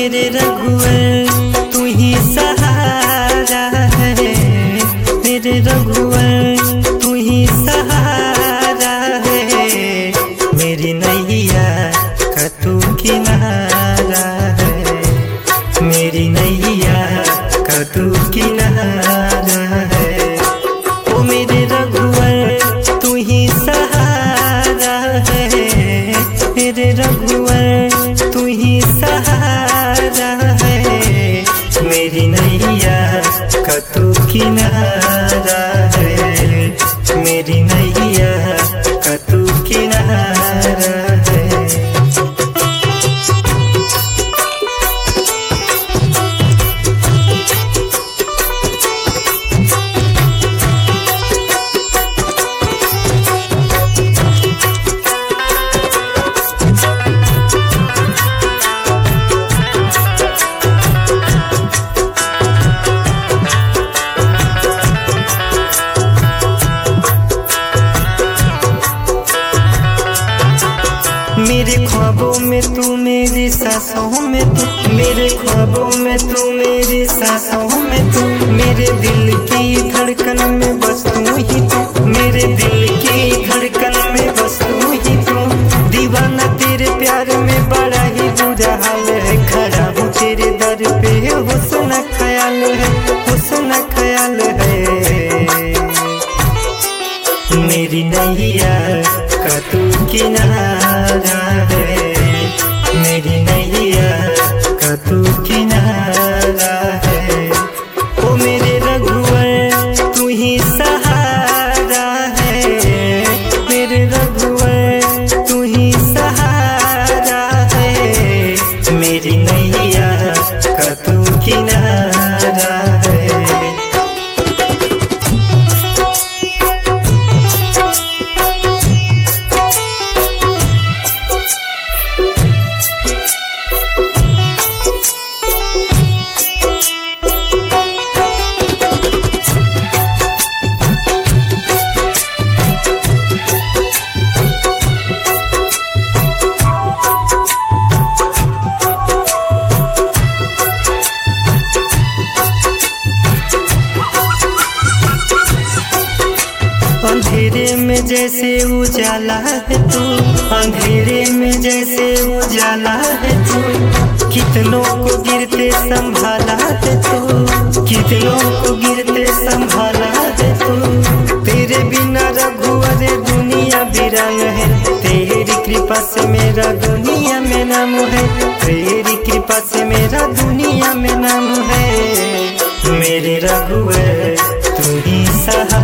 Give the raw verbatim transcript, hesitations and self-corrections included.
मेरे रघुवर तू ही सहारा है, मेरे रघुवर तू ही सहारा है, मेरी नैया का तू किनारा है, मेरी नैया का तू किनारा है। ओ मेरे रघुवर तू ही सहारा है, मेरे रघुवर तू ही सहारा है, मेरी नैया का तू किनारा है, मेरी नैया का तू किनारा है। मेरे ख्वाबों में तू मेरी सांसों में तू, मेरे ख्वाबों में तू मेरी सांसों में तू, मेरे दिल की धड़कन में बस तू ही तू, मेरे दिल की धड़कन में बस तू ही तू। दीवाना तेरे प्यार में बड़ा ही बुरा हाल है, खड़ा हूँ तेरे दर पे हुस्न ख्याल है, हुस्न ख्याल है। मेरी नैया का तू किनारा है, मेरी नैया का तू किनारा है। ओ मेरे रघुवर तू ही सहारा है, मेरे रघुवर तू ही सहारा है, मेरी नैया का तू किनारा है। अंधेरे में जैसे उजाला है तू, अंधेरे में जैसे उजाला है तू, कितनों को गिरते संभाला है तू, कितनों को गिरते संभाला है तू। तेरे बिना रघुवर दुनिया वीरान है, तेरी कृपा से मेरा दुनिया में नाम है, तेरी कृपा से मेरा दुनिया में नाम है। मेरे रघुवर तू ही सहारा